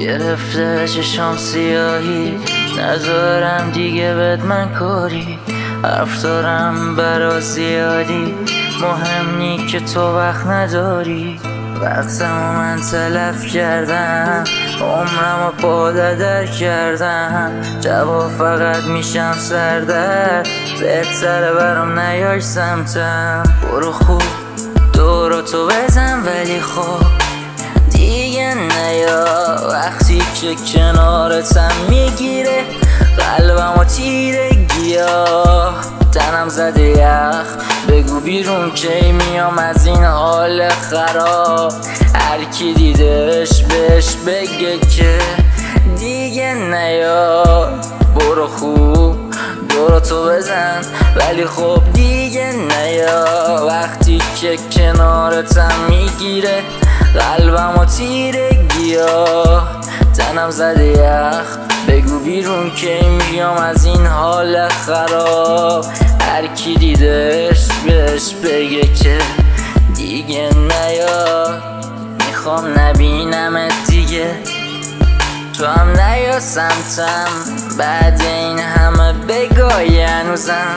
گرفته چشام سیاهی، ندارم دیگه بهت من کاری. حرف دارم برا زیادی، مهم نی که تو وقت نداری. وقتمو من تلف کردم، عمرمو پادر کردم. جواب فقط میشم سردرد، بهتره برام نیای سمتم. برو خوب دوراتو بزن ولی خب دیگه نیا. وقتی که کنارتم میگیره قلبمو تیرگی‌ها، تنم زده یخ. بگو بیرون کی میام از این حال خراب. هر کی دیدش بهش بگه که دیگه نیا. برو خوب دوراتو بزن ولی خب دیگه نیا. وقتی که کنارتم میگیره قلبمو تیرگی‌ها، تنم زده یخ. بگو بیرون کی میام از این حال خراب. هر کی دیدش بهش بگه که دیگه نیا. میخوام نبینمت دیگه، تو هم نیا سمتم. بعد این همه بگای هنوزم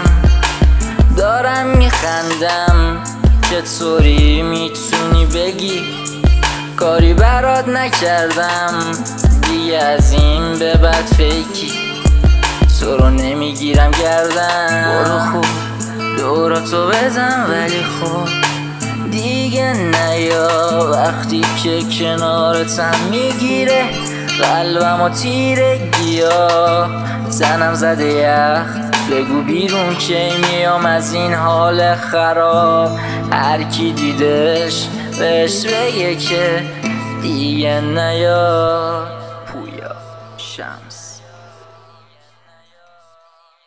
دارم میخندم. چطوری میتونی بگی کاری برات نکردم؟ دیگه از این به بعد فیکی تو رو نمیگیرم گردن. برو خوب دوراتو بزن ولی خب دیگه نیا. وقتی که کنارتم میگیره قلبمو تیرگی‌ها، تنم زده یخ. بگو بیرون کی میام از این حال خراب. هر کی دیدش بهش بگه که دیگه نیا. پویا شم